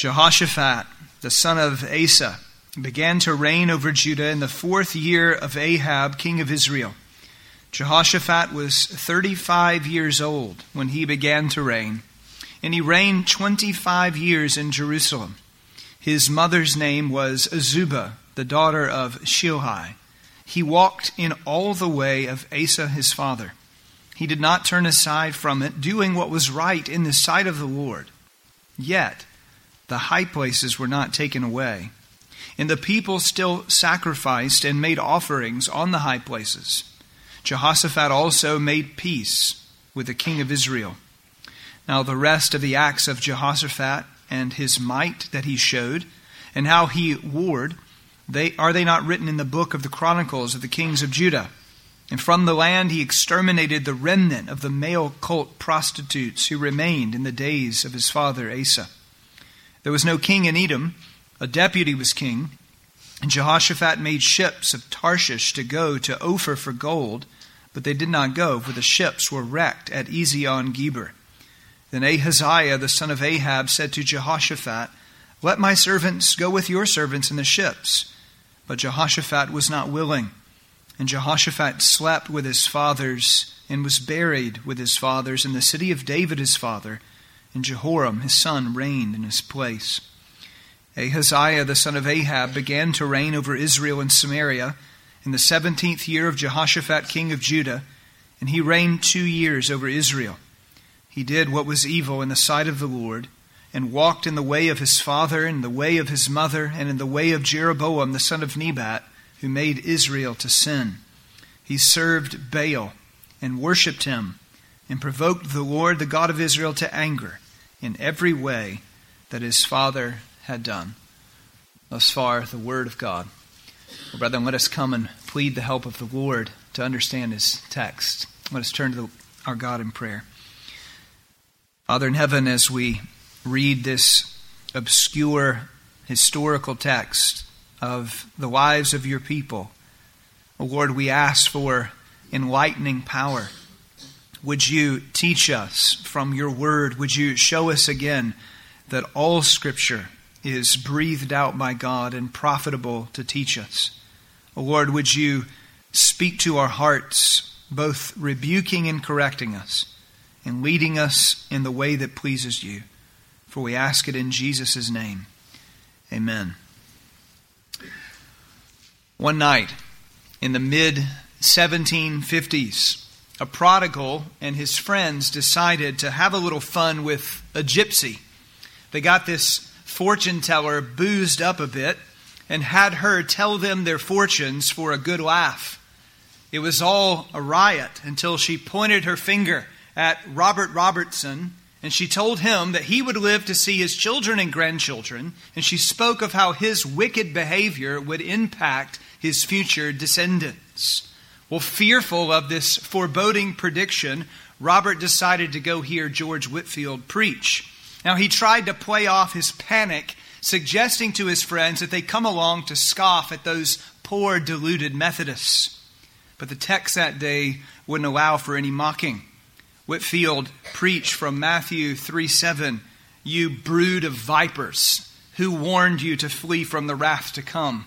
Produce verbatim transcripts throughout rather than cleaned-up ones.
Jehoshaphat, the son of Asa, began to reign over Judah in the fourth year of Ahab, king of Israel. Jehoshaphat was thirty-five years old when he began to reign, and he reigned twenty-five years in Jerusalem. His mother's name was Azubah, the daughter of Shilhi. He walked in all the way of Asa his father. He did not turn aside from it, doing what was right in the sight of the Lord. Yet the high places were not taken away, and the people still sacrificed and made offerings on the high places. Jehoshaphat also made peace with the king of Israel. Now the rest of the acts of Jehoshaphat and his might that he showed, and how he warred, they are they not written in the book of the Chronicles of the kings of Judah? And from the land he exterminated the remnant of the male cult prostitutes who remained in the days of his father Asa. There was no king in Edom, a deputy was king, and Jehoshaphat made ships of Tarshish to go to Ophir for gold, but they did not go, for the ships were wrecked at Ezion-Geber. Then Ahaziah, the son of Ahab, said to Jehoshaphat, "Let my servants go with your servants in the ships." But Jehoshaphat was not willing. And Jehoshaphat slept with his fathers and was buried with his fathers in the city of David his father, and Jehoram his son reigned in his place. Ahaziah, the son of Ahab, began to reign over Israel and Samaria in the seventeenth year of Jehoshaphat, king of Judah, and he reigned two years over Israel. He did what was evil in the sight of the Lord, and walked in the way of his father, and the way of his mother, and in the way of Jeroboam, the son of Nebat, who made Israel to sin. He served Baal, and worshipped him, and provoked the Lord, the God of Israel, to anger in every way that his father had done. Thus far, the word of God. Well, brethren, let us come and plead the help of the Lord to understand his text. Let us turn to the, our God in prayer. Father in heaven, as we read this obscure historical text of the lives of your people, oh Lord, we ask for enlightening power. Would you teach us from your word? Would you show us again that all Scripture is breathed out by God and profitable to teach us? Oh Lord, would you speak to our hearts, both rebuking and correcting us, and leading us in the way that pleases you? For we ask it in Jesus' name. Amen. One night in the mid seventeen fifties, a prodigal and his friends decided to have a little fun with a gypsy. They got this fortune teller boozed up a bit and had her tell them their fortunes for a good laugh. It was all a riot until she pointed her finger at Robert Robertson, and she told him that he would live to see his children and grandchildren, and she spoke of how his wicked behavior would impact his future descendants. Well, fearful of this foreboding prediction, Robert decided to go hear George Whitefield preach. Now, he tried to play off his panic, suggesting to his friends that they come along to scoff at those poor, deluded Methodists. But the text that day wouldn't allow for any mocking. Whitefield preached from Matthew three seven, "You brood of vipers, who warned you to flee from the wrath to come?"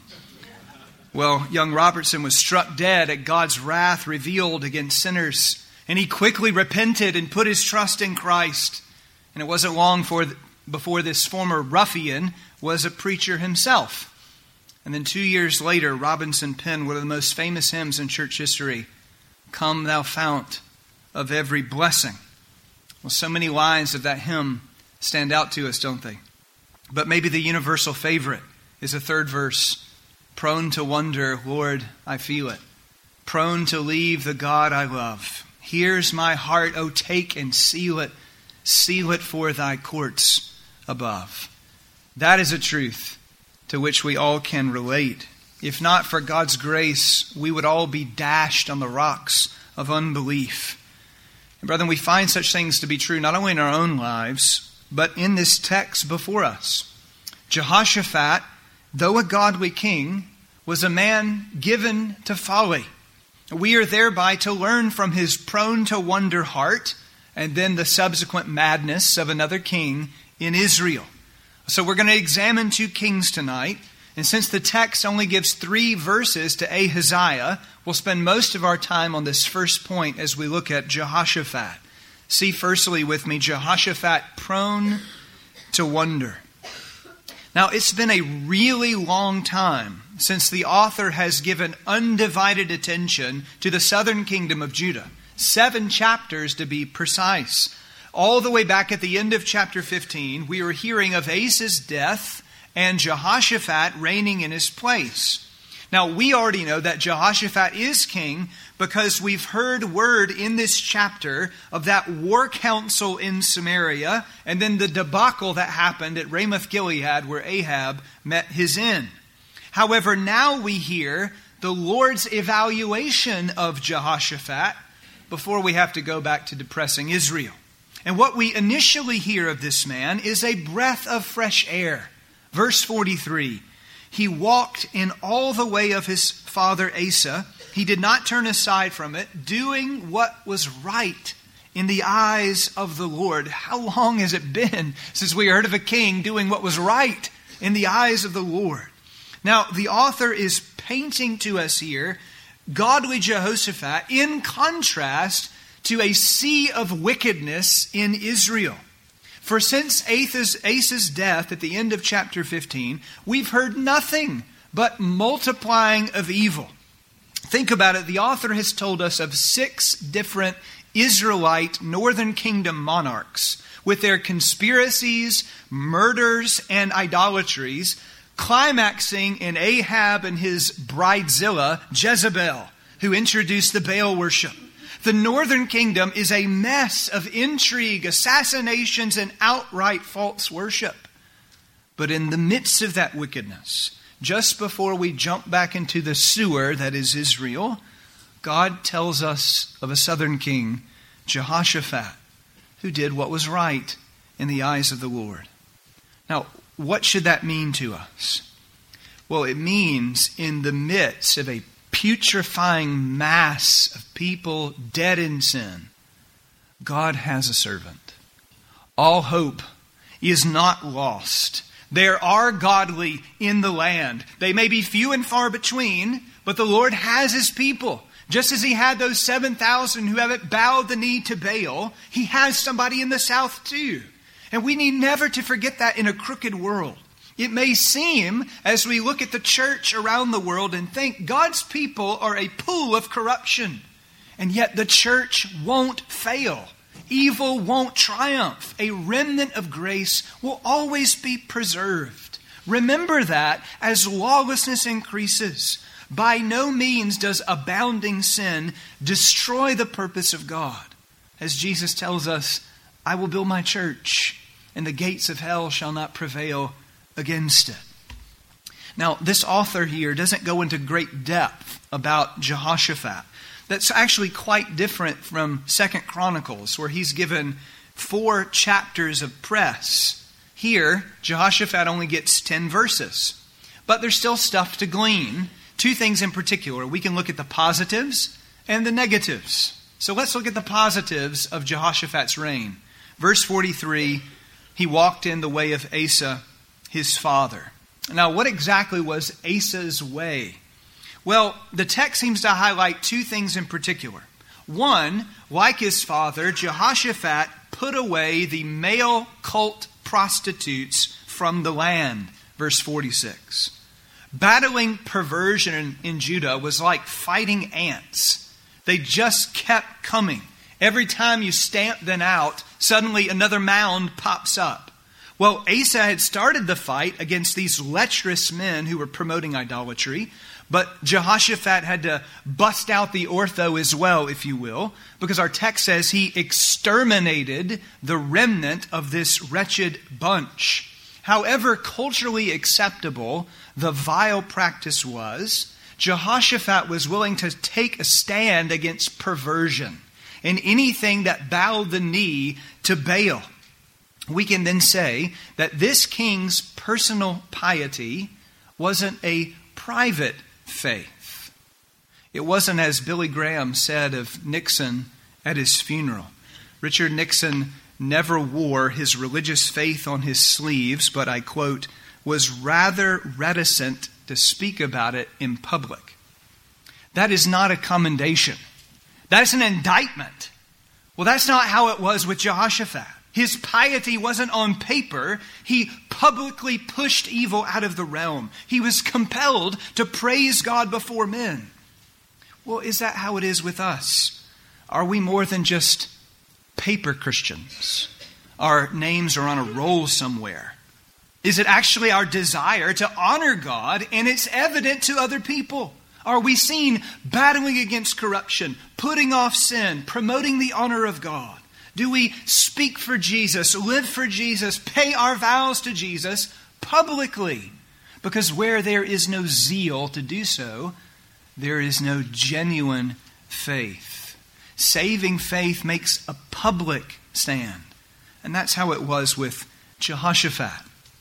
Well, young Robertson was struck dead at God's wrath revealed against sinners, and he quickly repented and put his trust in Christ. And it wasn't long for, before this former ruffian was a preacher himself. And then two years later, Robinson penned one of the most famous hymns in church history, "Come thou fount of every blessing." Well, so many lines of that hymn stand out to us, don't they? But maybe the universal favorite is the third verse. "Prone to wonder, Lord, I feel it. Prone to leave the God I love. Here's my heart, oh take and seal it. Seal it for thy courts above." That is a truth to which we all can relate. If not for God's grace, we would all be dashed on the rocks of unbelief. And brethren, we find such things to be true not only in our own lives, but in this text before us. Jehoshaphat, though a godly king, was a man given to folly. We are thereby to learn from his prone to wonder heart, and then the subsequent madness of another king in Israel. So we're going to examine two kings tonight. And since the text only gives three verses to Ahaziah, we'll spend most of our time on this first point as we look at Jehoshaphat. See firstly with me, Jehoshaphat prone to wonder. Now, it's been a really long time since the author has given undivided attention to the southern kingdom of Judah. Seven chapters to be precise. All the way back at the end of chapter fifteen, we were hearing of Asa's death and Jehoshaphat reigning in his place. Now, we already know that Jehoshaphat is king because we've heard word in this chapter of that war council in Samaria and then the debacle that happened at Ramoth Gilead where Ahab met his end. However, now we hear the Lord's evaluation of Jehoshaphat before we have to go back to depressing Israel. And what we initially hear of this man is a breath of fresh air. Verse forty-three, he walked in all the way of his father Asa. He did not turn aside from it, doing what was right in the eyes of the Lord. How long has it been since we heard of a king doing what was right in the eyes of the Lord? Now, the author is painting to us here godly Jehoshaphat in contrast to a sea of wickedness in Israel. For since Asa's, Asa's death at the end of chapter fifteen, we've heard nothing but multiplying of evil. Think about it. The author has told us of six different Israelite northern kingdom monarchs with their conspiracies, murders, and idolatries, climaxing in Ahab and his bridezilla, Jezebel, who introduced the Baal worship. The northern kingdom is a mess of intrigue, assassinations, and outright false worship. But in the midst of that wickedness, just before we jump back into the sewer that is Israel, God tells us of a southern king, Jehoshaphat, who did what was right in the eyes of the Lord. Now, what should that mean to us? Well, it means in the midst of a putrefying mass of people dead in sin, God has a servant. All hope is not lost. There are godly in the land. They may be few and far between, but the Lord has his people. Just as he had those seven thousand who haven't bowed the knee to Baal, he has somebody in the south too. And we need never to forget that in a crooked world. It may seem, as we look at the church around the world and think God's people are a pool of corruption, and yet the church won't fail. Evil won't triumph. A remnant of grace will always be preserved. Remember that as lawlessness increases, by no means does abounding sin destroy the purpose of God. As Jesus tells us, I will build my church, and the gates of hell shall not prevail against it. Now, this author here doesn't go into great depth about Jehoshaphat. That's actually quite different from Second Chronicles, where he's given four chapters of press. Here, Jehoshaphat only gets ten verses. But there's still stuff to glean. Two things in particular. We can look at the positives and the negatives. So let's look at the positives of Jehoshaphat's reign. Verse forty-three, he walked in the way of Asa, his father. Now, what exactly was Asa's way? Well, the text seems to highlight two things in particular. One, like his father, Jehoshaphat put away the male cult prostitutes from the land. Verse forty-six. Battling perversion in Judah was like fighting ants. They just kept coming. Every time you stamp them out, suddenly another mound pops up. Well, Asa had started the fight against these lecherous men who were promoting idolatry, but Jehoshaphat had to bust out the ortho as well, if you will, because our text says he exterminated the remnant of this wretched bunch. However culturally acceptable the vile practice was, Jehoshaphat was willing to take a stand against perversion and anything that bowed the knee to Baal. We can then say that this king's personal piety wasn't a private faith. It wasn't, as Billy Graham said of Nixon at his funeral. Richard Nixon never wore his religious faith on his sleeves, but I quote, was rather reticent to speak about it in public. That is not a commendation. That's an indictment. Well, that's not how it was with Jehoshaphat. His piety wasn't on paper. He publicly pushed evil out of the realm. He was compelled to praise God before men. Well, is that how it is with us? Are we more than just paper Christians? Our names are on a roll somewhere. Is it actually our desire to honor God and it's evident to other people? Are we seen battling against corruption, putting off sin, promoting the honor of God? Do we speak for Jesus, live for Jesus, pay our vows to Jesus publicly? Because where there is no zeal to do so, there is no genuine faith. Saving faith makes a public stand. And that's how it was with Jehoshaphat.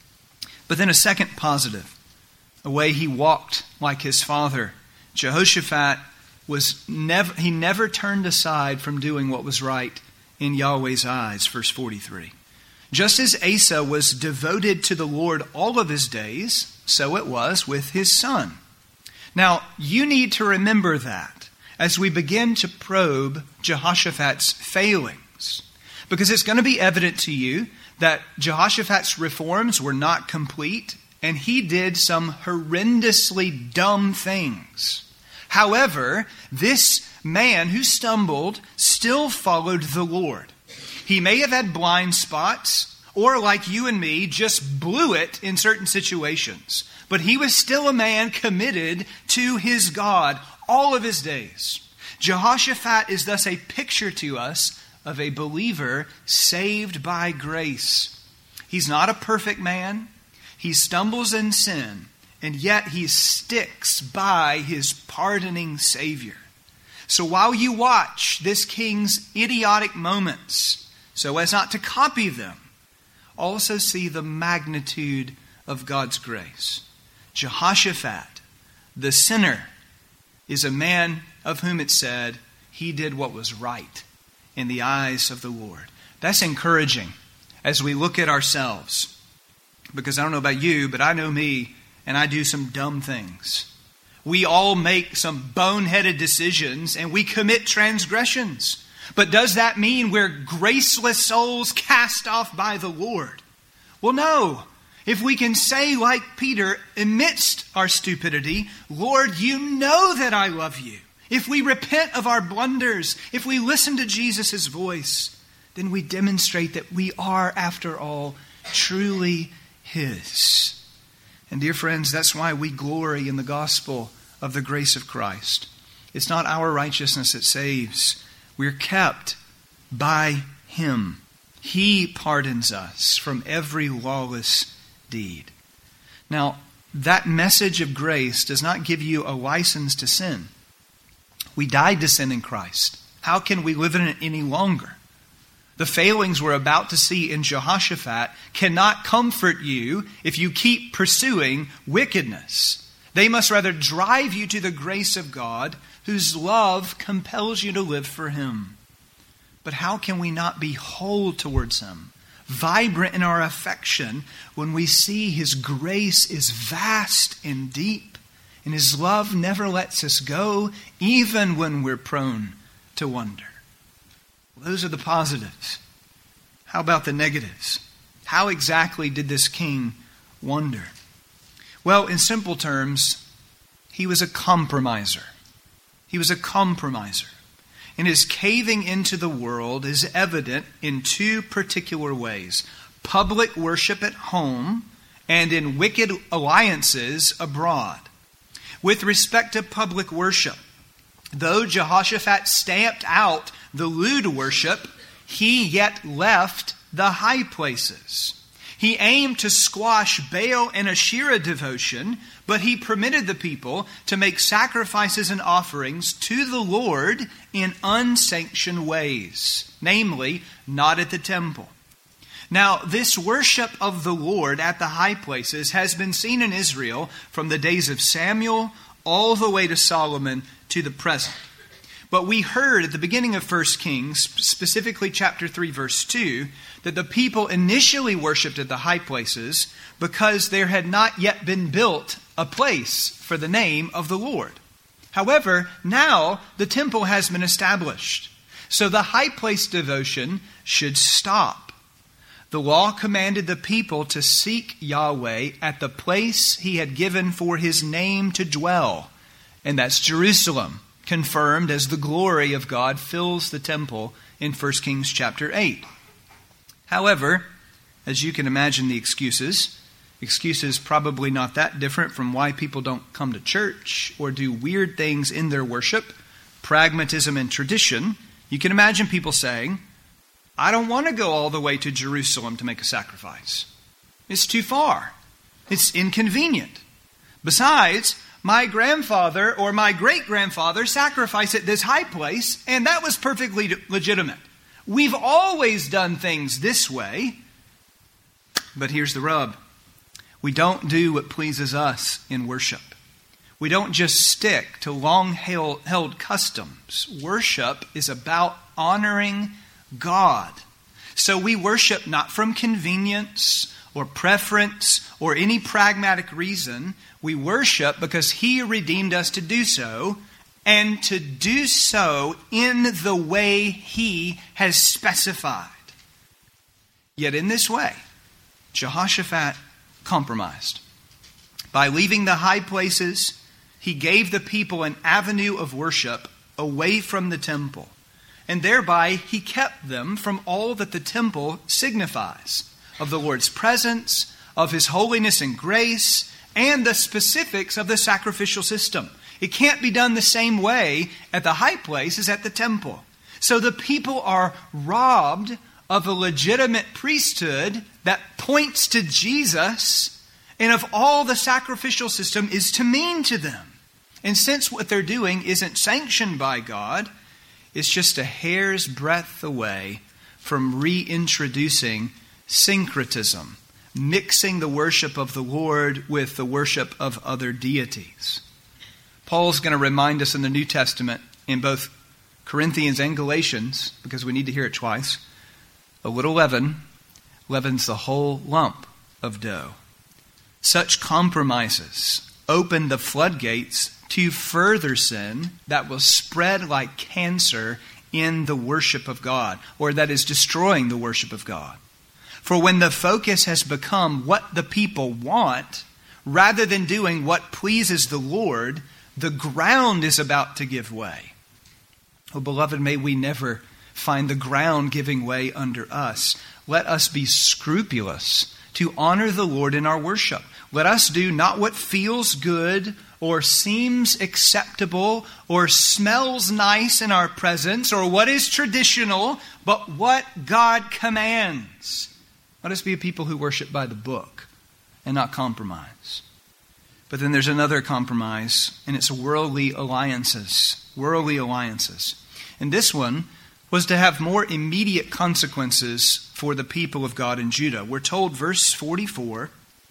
But then a second positive, a way he walked like his father. Jehoshaphat was never he never turned aside from doing what was right in Yahweh's eyes, verse forty-three. Just as Asa was devoted to the Lord all of his days, so it was with his son. Now, you need to remember that as we begin to probe Jehoshaphat's failings, because it's going to be evident to you that Jehoshaphat's reforms were not complete, and he did some horrendously dumb things. However, this man who stumbled still followed the Lord. He may have had blind spots, or like you and me, just blew it in certain situations. But he was still a man committed to his God all of his days. Jehoshaphat is thus a picture to us of a believer saved by grace. He's not a perfect man. He stumbles in sin, and yet he sticks by his pardoning Savior. So while you watch this king's idiotic moments, so as not to copy them, also see the magnitude of God's grace. Jehoshaphat, the sinner, is a man of whom it said he did what was right in the eyes of the Lord. That's encouraging as we look at ourselves. Because I don't know about you, but I know me, and I do some dumb things. We all make some boneheaded decisions, and we commit transgressions. But does that mean we're graceless souls cast off by the Lord? Well, no. If we can say like Peter, amidst our stupidity, Lord, you know that I love you. If we repent of our blunders, if we listen to Jesus' voice, then we demonstrate that we are, after all, truly His. And dear friends, that's why we glory in the gospel of the grace of Christ. It's not our righteousness that saves. We're kept by Him. He pardons us from every lawless deed. Now, that message of grace does not give you a license to sin. We died to sin in Christ. How can we live in it any longer? The failings we're about to see in Jehoshaphat cannot comfort you if you keep pursuing wickedness. They must rather drive you to the grace of God, whose love compels you to live for Him. But how can we not be whole towards Him, vibrant in our affection, when we see His grace is vast and deep, and His love never lets us go, even when we're prone to wonder? Well, those are the positives. How about the negatives? How exactly did this king wander? Well, in simple terms, he was a compromiser. He was a compromiser. And his caving into the world is evident in two particular ways: public worship at home and in wicked alliances abroad. With respect to public worship, though Jehoshaphat stamped out the lewd worship, he yet left the high places. He aimed to squash Baal and Asherah devotion, but he permitted the people to make sacrifices and offerings to the Lord in unsanctioned ways, namely, not at the temple. Now, this worship of the Lord at the high places has been seen in Israel from the days of Samuel all the way to Solomon to the present. But we heard at the beginning of First Kings, specifically chapter three, verse two, that the people initially worshipped at the high places because there had not yet been built a place for the name of the Lord. However, now the temple has been established, so the high place devotion should stop. The law commanded the people to seek Yahweh at the place he had given for his name to dwell, and that's Jerusalem, confirmed as the glory of God fills the temple in First Kings chapter eight. However, as you can imagine the excuses, excuses probably not that different from why people don't come to church or do weird things in their worship, pragmatism and tradition. You can imagine people saying, I don't want to go all the way to Jerusalem to make a sacrifice. It's too far. It's inconvenient. Besides, my grandfather or my great-grandfather sacrificed at this high place, and that was perfectly legitimate. We've always done things this way. But here's the rub. We don't do what pleases us in worship. We don't just stick to long-held customs. Worship is about honoring God. So we worship not from convenience or preference or any pragmatic reason. We worship because He redeemed us to do so, and to do so in the way He has specified. Yet in this way, Jehoshaphat compromised. By leaving the high places, he gave the people an avenue of worship away from the temple, and thereby he kept them from all that the temple signifies, of the Lord's presence, of His holiness and grace, and the specifics of the sacrificial system. It can't be done the same way at the high place as at the temple. So the people are robbed of a legitimate priesthood that points to Jesus, and of all the sacrificial system is to mean to them. And since what they're doing isn't sanctioned by God, it's just a hair's breadth away from reintroducing syncretism, mixing the worship of the Lord with the worship of other deities. Paul's going to remind us in the New Testament, in both Corinthians and Galatians, because we need to hear it twice, a little leaven leavens the whole lump of dough. Such compromises open the floodgates to further sin that will spread like cancer in the worship of God, or that is destroying the worship of God. For when the focus has become what the people want, rather than doing what pleases the Lord, the ground is about to give way. Oh, beloved, may we never find the ground giving way under us. Let us be scrupulous to honor the Lord in our worship. Let us do not what feels good or seems acceptable or smells nice in our presence or what is traditional, but what God commands. Let us be a people who worship by the book and not compromise. But then there's another compromise, and it's worldly alliances. Worldly alliances. And this one was to have more immediate consequences for the people of God in Judah. We're told, verse forty-four,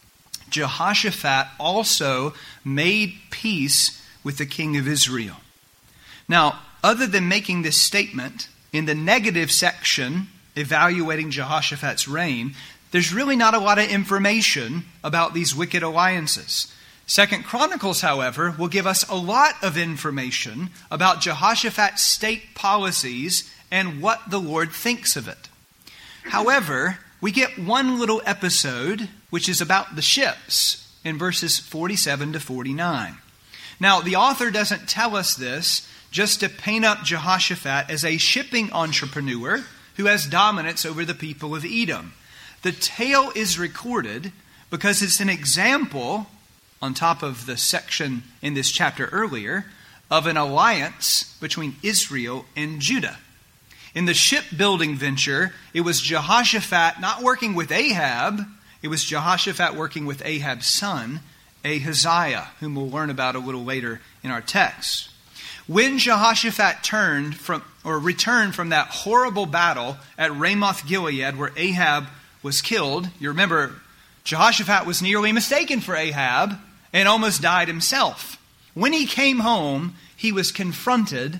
Jehoshaphat also made peace with the king of Israel. Now, other than making this statement, in the negative section evaluating Jehoshaphat's reign, there's really not a lot of information about these wicked alliances. Second Chronicles, however, will give us a lot of information about Jehoshaphat's state policies and what the Lord thinks of it. However, we get one little episode, which is about the ships, in verses forty-seven to forty-nine. Now, the author doesn't tell us this just to paint up Jehoshaphat as a shipping entrepreneur who has dominance over the people of Edom. The tale is recorded because it's an example, on top of the section in this chapter earlier, of an alliance between Israel and Judah. In the shipbuilding venture, it was Jehoshaphat not working with Ahab, it was Jehoshaphat working with Ahab's son, Ahaziah, whom we'll learn about a little later in our text. When Jehoshaphat turned from or returned from that horrible battle at Ramoth Gilead where Ahab was killed, you remember Jehoshaphat was nearly mistaken for Ahab and almost died himself. When he came home, he was confronted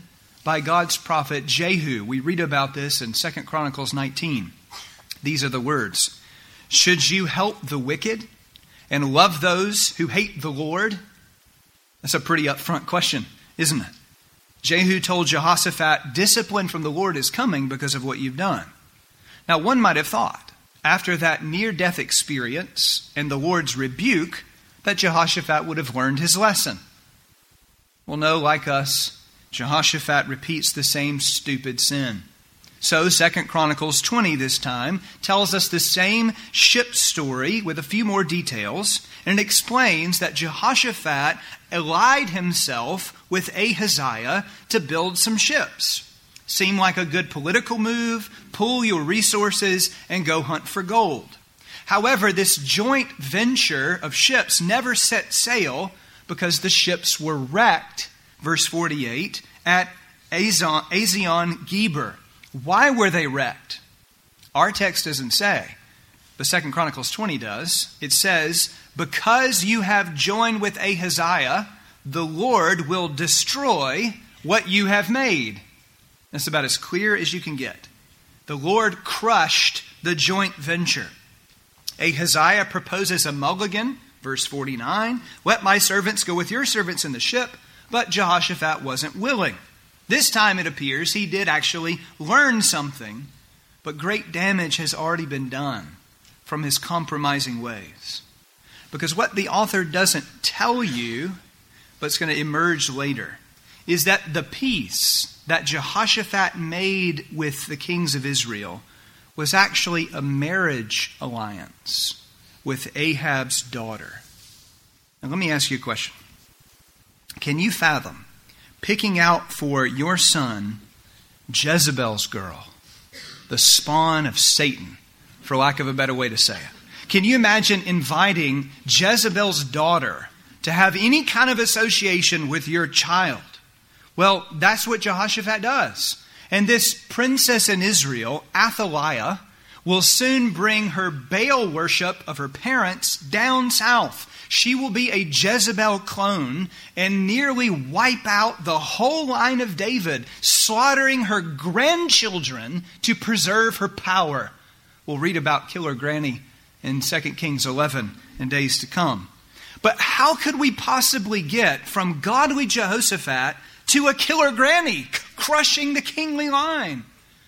by God's prophet Jehu. We read about this in Second Chronicles nineteen. These are the words. Should you help the wicked and love those who hate the Lord? That's a pretty upfront question, isn't it? Jehu told Jehoshaphat, discipline from the Lord is coming because of what you've done. Now, one might have thought, after that near-death experience and the Lord's rebuke, that Jehoshaphat would have learned his lesson. Well, no, like us, Jehoshaphat repeats the same stupid sin. So Second Chronicles twenty this time tells us the same ship story with a few more details, and it explains that Jehoshaphat allied himself with Ahaziah to build some ships. Seemed like a good political move, pool your resources and go hunt for gold. However, this joint venture of ships never set sail because the ships were wrecked, verse forty-eight, at Ezion Geber. Why were they wrecked? Our text doesn't say, but Second Chronicles twenty does. It says, because you have joined with Ahaziah, the Lord will destroy what you have made. That's about as clear as you can get. The Lord crushed the joint venture. Ahaziah proposes a mulligan, verse forty-nine. Let my servants go with your servants in the ship, but Jehoshaphat wasn't willing. This time it appears he did actually learn something, but great damage has already been done from his compromising ways. Because what the author doesn't tell you, but it's going to emerge later, is that the peace that Jehoshaphat made with the kings of Israel was actually a marriage alliance with Ahab's daughter. Now let me ask you a question. Can you fathom picking out for your son Jezebel's girl, the spawn of Satan, for lack of a better way to say it? Can you imagine inviting Jezebel's daughter to have any kind of association with your child? Well, that's what Jehoshaphat does. And this princess in Israel, Athaliah, will soon bring her Baal worship of her parents down south. She will be a Jezebel clone and nearly wipe out the whole line of David, slaughtering her grandchildren to preserve her power. We'll read about Killer Granny in Second Kings eleven in days to come. But how could we possibly get from godly Jehoshaphat to a killer granny crushing the kingly line?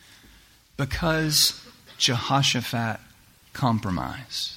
Because Jehoshaphat compromised.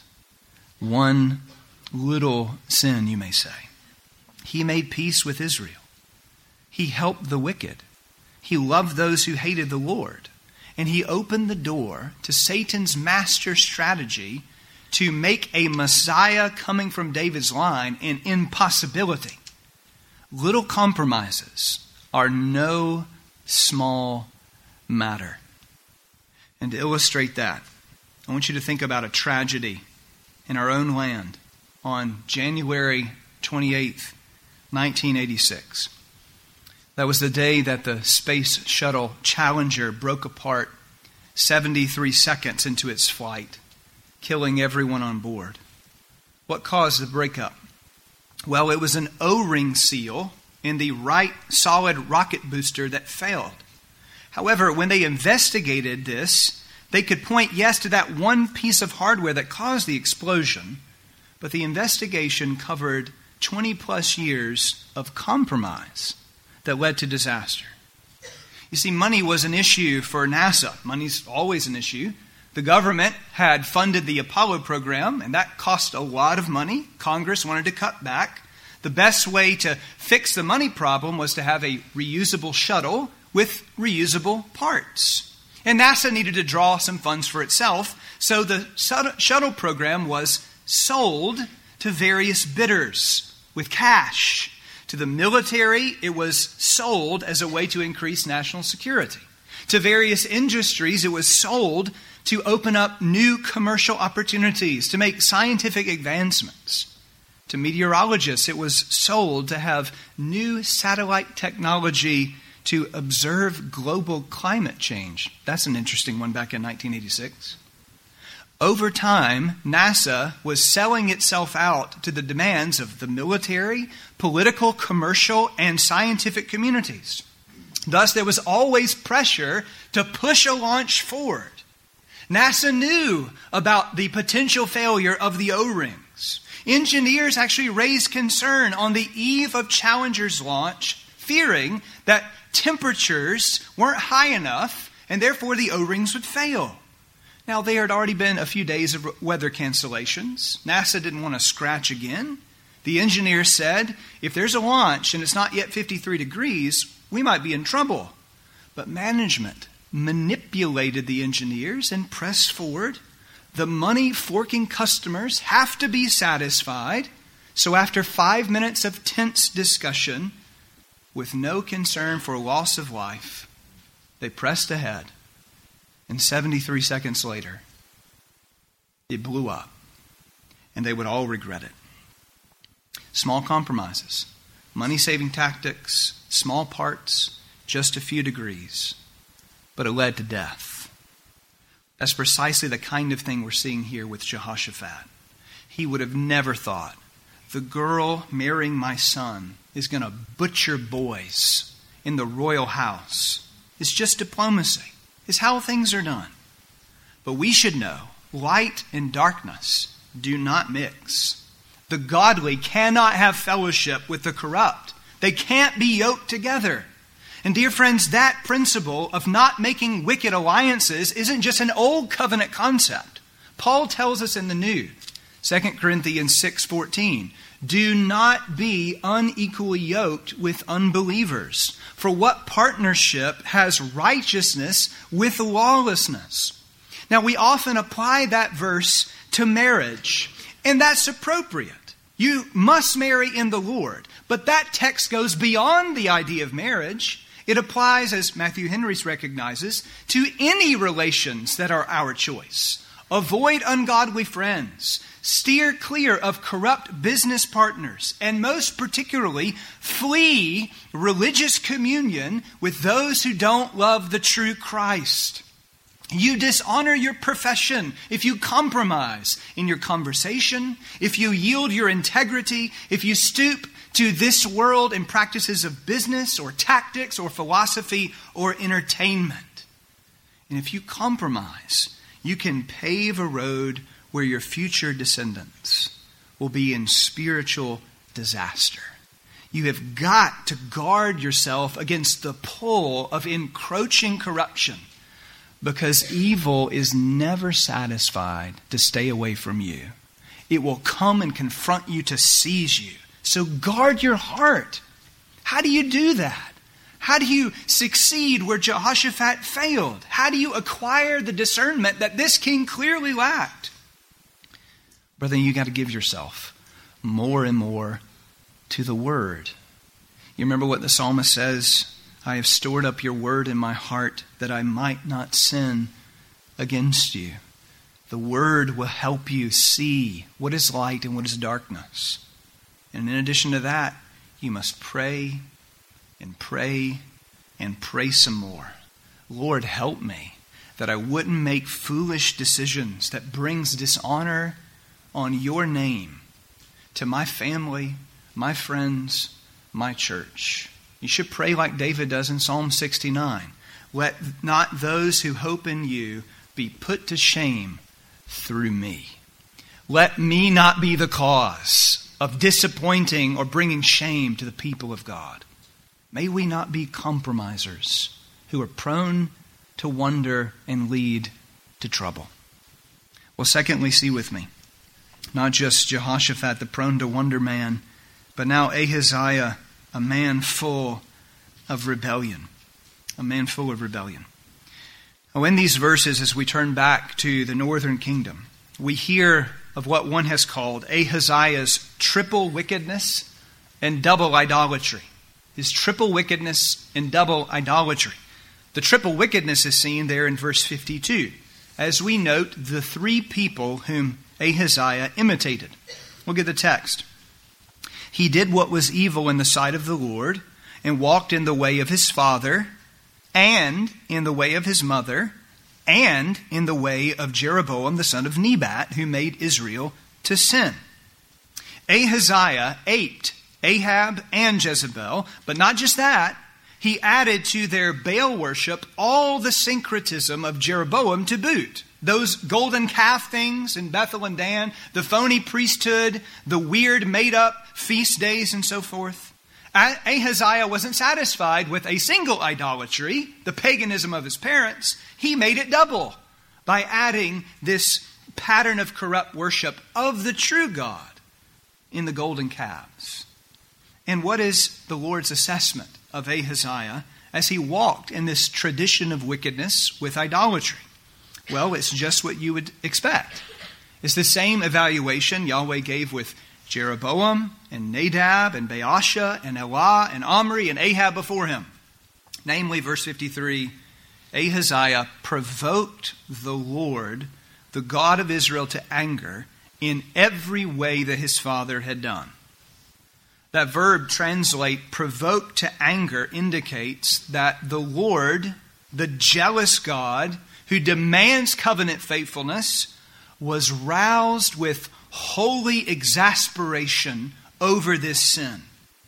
One little sin, you may say. He made peace with Israel. He helped the wicked. He loved those who hated the Lord. And he opened the door to Satan's master strategy to make a Messiah coming from David's line an impossibility. Little compromises are no small matter. And to illustrate that, I want you to think about a tragedy in our own land on January twenty-eighth, nineteen eighty-six. That was the day that the Space Shuttle Challenger broke apart seventy-three seconds into its flight, killing everyone on board. What caused the breakup? Well, it was an O-ring seal in the right solid rocket booster that failed. However, when they investigated this, they could point, yes, to that one piece of hardware that caused the explosion, but the investigation covered twenty plus years of compromise that led to disaster. You see, money was an issue for NASA. Money's always an issue. The government had funded the Apollo program, and that cost a lot of money. Congress wanted to cut back. The best way to fix the money problem was to have a reusable shuttle with reusable parts. And NASA needed to draw some funds for itself, so the shuttle program was sold to various bidders with cash. To the military, it was sold as a way to increase national security. To various industries, it was sold to open up new commercial opportunities, to make scientific advancements. To meteorologists, it was sold to have new satellite technology to observe global climate change. That's an interesting one back in nineteen eighty-six. Over time, NASA was selling itself out to the demands of the military, political, commercial, and scientific communities. Thus, there was always pressure to push a launch forward. NASA knew about the potential failure of the O-rings. Engineers actually raised concern on the eve of Challenger's launch, fearing that temperatures weren't high enough and therefore the O-rings would fail. Now, there had already been a few days of weather cancellations. NASA didn't want to scratch again. The engineer said, if there's a launch and it's not yet fifty-three degrees, we might be in trouble. But management manipulated the engineers and pressed forward. The money-forking customers have to be satisfied. So after five minutes of tense discussion, with no concern for loss of life, they pressed ahead. And seventy-three seconds later, it blew up. And they would all regret it. Small compromises, money-saving tactics, small parts, just a few degrees. But it led to death. That's precisely the kind of thing we're seeing here with Jehoshaphat. He would have never thought, the girl marrying my son is going to butcher boys in the royal house. It's just diplomacy. It's how things are done. But we should know, light and darkness do not mix. The godly cannot have fellowship with the corrupt. They can't be yoked together. And dear friends, that principle of not making wicked alliances isn't just an old covenant concept. Paul tells us in the New, Second Corinthians six fourteen, do not be unequally yoked with unbelievers. For what partnership has righteousness with lawlessness? Now, we often apply that verse to marriage, and that's appropriate. You must marry in the Lord. But that text goes beyond the idea of marriage. It applies, as Matthew Henry recognizes, to any relations that are our choice. Avoid ungodly friends. Steer clear of corrupt business partners. And most particularly, flee religious communion with those who don't love the true Christ. You dishonor your profession if you compromise in your conversation, if you yield your integrity, if you stoop to this world and practices of business or tactics or philosophy or entertainment. And if you compromise, you can pave a road where your future descendants will be in spiritual disaster. You have got to guard yourself against the pull of encroaching corruption, because evil is never satisfied to stay away from you. It will come and confront you to seize you. So guard your heart. How do you do that? How do you succeed where Jehoshaphat failed? How do you acquire the discernment that this king clearly lacked? Brother, you got to give yourself more and more to the word. You remember what the psalmist says? I have stored up your word in my heart that I might not sin against you. The word will help you see what is light and what is darkness. And in addition to that, you must pray and pray and pray some more. Lord, help me that I wouldn't make foolish decisions that brings dishonor on your name to my family, my friends, my church. You should pray like David does in Psalm sixty-nine. Let not those who hope in you be put to shame through me. Let me not be the cause of disappointing or bringing shame to the people of God. May we not be compromisers who are prone to wander and lead to trouble. Well, secondly, see with me, not just Jehoshaphat, the prone to wander man, but now Ahaziah, a man full of rebellion. A man full of rebellion. Oh, in these verses, as we turn back to the northern kingdom, we hear of what one has called Ahaziah's triple wickedness and double idolatry. His triple wickedness and double idolatry. The triple wickedness is seen there in verse fifty-two, as we note the three people whom Ahaziah imitated. Look at the text. He did what was evil in the sight of the Lord, and walked in the way of his father, and in the way of his mother, and in the way of Jeroboam the son of Nebat, who made Israel to sin. Ahaziah aped Ahab and Jezebel, but not just that. he added to their Baal worship all the syncretism of Jeroboam to boot. Those golden calf things in Bethel and Dan, the phony priesthood, the weird made-up feast days and so forth. Ahaziah wasn't satisfied with a single idolatry, the paganism of his parents. He made it double by adding this pattern of corrupt worship of the true God in the golden calves. And what is the Lord's assessment of Ahaziah as he walked in this tradition of wickedness with idolatry? Well, it's just what you would expect. It's the same evaluation Yahweh gave with Jeroboam and Nadab and Baasha and Elah and Omri and Ahab before him. Namely, verse fifty-three, Ahaziah provoked the Lord, the God of Israel, to anger in every way that his father had done. That verb, translate, provoke to anger, indicates that the Lord, the jealous God, who demands covenant faithfulness, was roused with holy exasperation over this sin.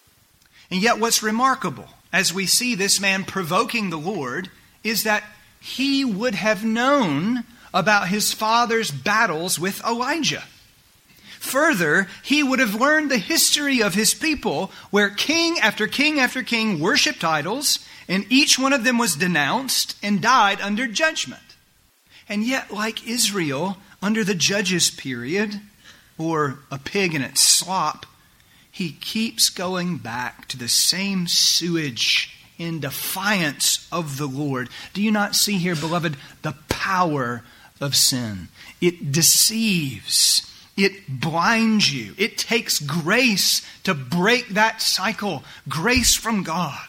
And yet what's remarkable, as we see this man provoking the Lord, is that he would have known about his father's battles with Elijah. Further, he would have learned the history of his people, where king after king after king worshipped idols, and each one of them was denounced and died under judgment. And yet, like Israel, under the Judges period, or a pig in its slop, he keeps going back to the same sewage in defiance of the Lord. Do you not see here, beloved, the power of sin? It deceives. It blinds you. It takes grace to break that cycle. Grace from God.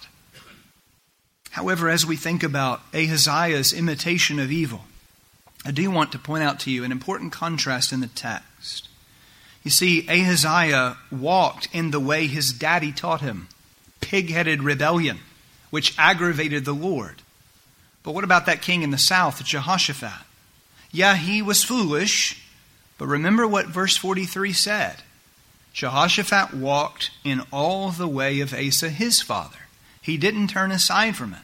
However, as we think about Ahaziah's imitation of evil, I do want to point out to you an important contrast in the text. You see, Ahaziah walked in the way his daddy taught him. Pig-headed rebellion, which aggravated the Lord. But what about that king in the south, Jehoshaphat? Yeah, he was foolish, but remember what verse forty-three said. Jehoshaphat walked in all the way of Asa his father. He didn't turn aside from it.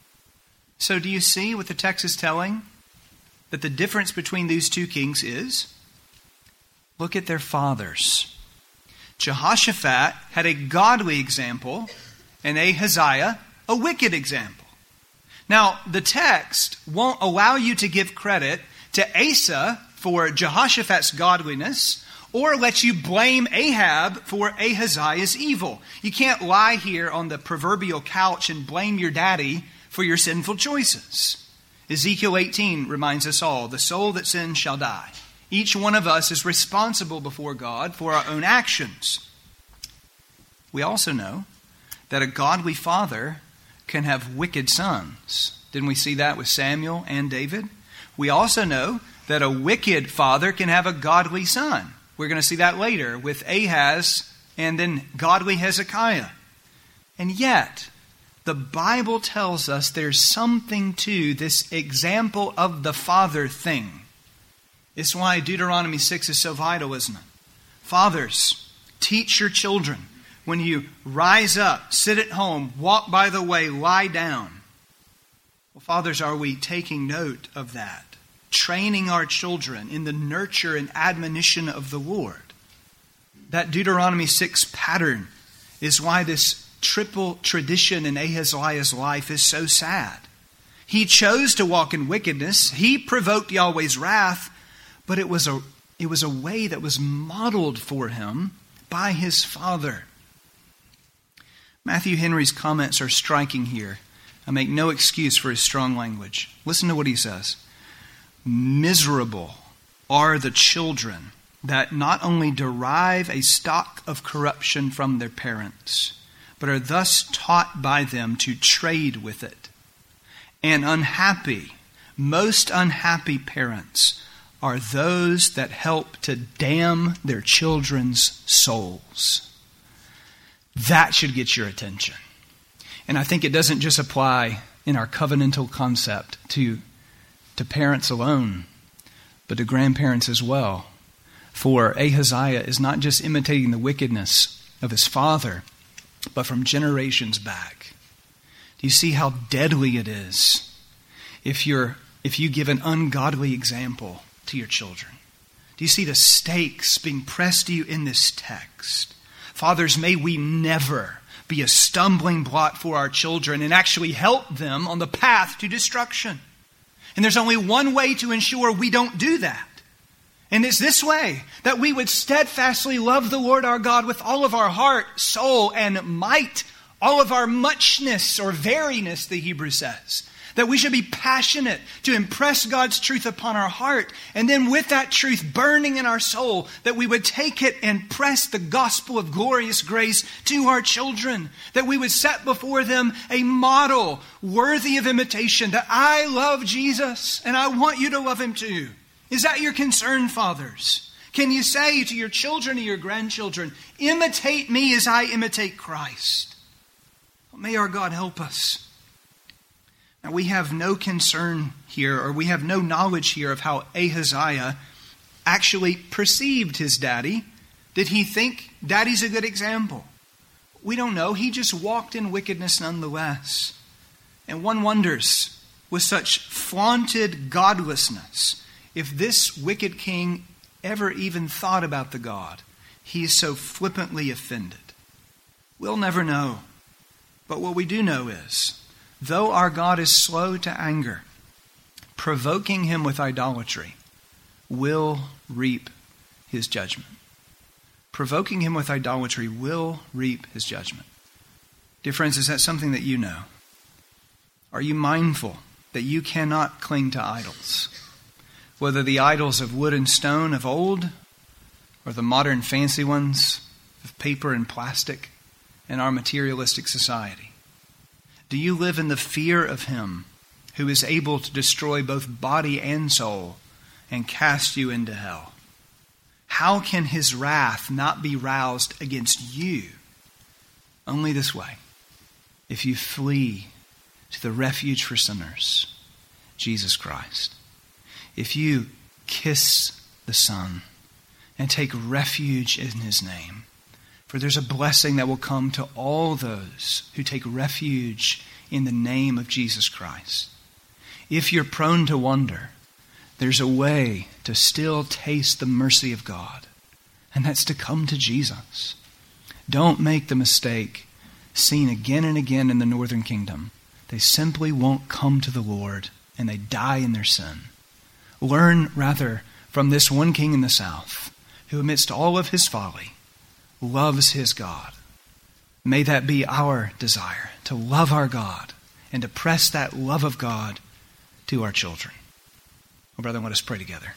So do you see what the text is telling? That the difference between these two kings is? Look at their fathers. Jehoshaphat had a godly example, and Ahaziah a wicked example. Now, the text won't allow you to give credit to Asa for Jehoshaphat's godliness, or let you blame Ahab for Ahaziah's evil. You can't lie here on the proverbial couch and blame your daddy for your sinful choices. Ezekiel eighteen reminds us all, the soul that sins shall die. Each one of us is responsible before God for our own actions. We also know that a godly father can have wicked sons. Didn't we see that with Samuel and David? We also know that a wicked father can have a godly son. We're going to see that later with Ahaz and then godly Hezekiah. And yet, the Bible tells us there's something to this example of the father thing. It's why Deuteronomy six is so vital, isn't it? Fathers, teach your children. When you rise up, sit at home, walk by the way, lie down. Well, fathers, are we taking note of that? Training our children in the nurture and admonition of the Lord. That Deuteronomy six pattern is why this triple tradition in Ahaziah's life is so sad. He chose to walk in wickedness. He provoked Yahweh's wrath, but it was a, it was a way that was modeled for him by his father. Matthew Henry's comments are striking here. I make no excuse for his strong language. Listen to what he says. Miserable are the children that not only derive a stock of corruption from their parents, but are thus taught by them to trade with it. And unhappy, most unhappy parents are those that help to damn their children's souls. That should get your attention. And I think it doesn't just apply in our covenantal concept to to parents alone, but to grandparents as well. For Ahaziah is not just imitating the wickedness of his father, but from generations back. Do you see how deadly it is if you're if you give an ungodly example to your children? Do you see the stakes being pressed to you in this text? Fathers, may we never be a stumbling block for our children and actually help them on the path to destruction. And there's only one way to ensure we don't do that. And it's this way, that we would steadfastly love the Lord our God with all of our heart, soul, and might, all of our muchness or veriness, the Hebrew says. That we should be passionate to impress God's truth upon our heart. And then with that truth burning in our soul, that we would take it and press the gospel of glorious grace to our children. That we would set before them a model worthy of imitation. That I love Jesus and I want you to love him too. Is that your concern, fathers? Can you say to your children and your grandchildren, imitate me as I imitate Christ? Well, may our God help us. Now, we have no concern here, or we have no knowledge here of how Ahaziah actually perceived his daddy. Did he think daddy's a good example? We don't know. He just walked in wickedness nonetheless. And one wonders, with such flaunted godlessness, if this wicked king ever even thought about the God he is so flippantly offended. We'll never know. But what we do know is, though our God is slow to anger, provoking him with idolatry will reap his judgment. Provoking him with idolatry will reap his judgment. Dear friends, is that something that you know? Are you mindful that you cannot cling to idols? Whether the idols of wood and stone of old, or the modern fancy ones of paper and plastic in our materialistic society. Do you live in the fear of him who is able to destroy both body and soul and cast you into hell? How can his wrath not be roused against you? Only this way. If you flee to the refuge for sinners, Jesus Christ. If you kiss the Son and take refuge in his name. For there's a blessing that will come to all those who take refuge in the name of Jesus Christ. If you're prone to wonder, there's a way to still taste the mercy of God, and that's to come to Jesus. Don't make the mistake seen again and again in the northern kingdom. They simply won't come to the Lord, and they die in their sin. Learn, rather, from this one king in the south, who amidst all of his folly, loves his God. May that be our desire, to love our God and to press that love of God to our children. Well, brother, let us pray together.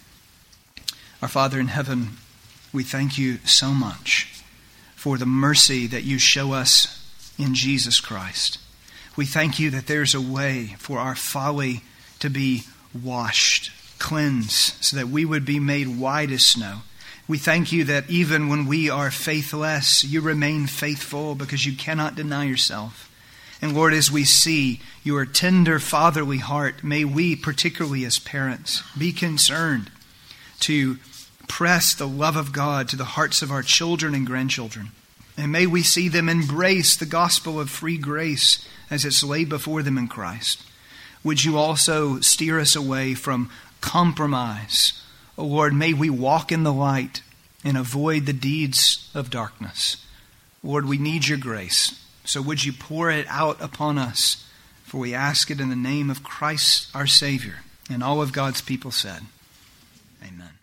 Our Father in heaven, we thank you so much for the mercy that you show us in Jesus Christ. We thank you that there's a way for our folly to be washed, cleansed, so that we would be made white as snow. We thank you that even when we are faithless, you remain faithful because you cannot deny yourself. And Lord, as we see your tender fatherly heart, may we, particularly as parents, be concerned to press the love of God to the hearts of our children and grandchildren. And may we see them embrace the gospel of free grace as it's laid before them in Christ. Would you also steer us away from compromise? Oh Lord, may we walk in the light and avoid the deeds of darkness. Lord, we need your grace. So would you pour it out upon us? For we ask it in the name of Christ our Savior. And all of God's people said, Amen.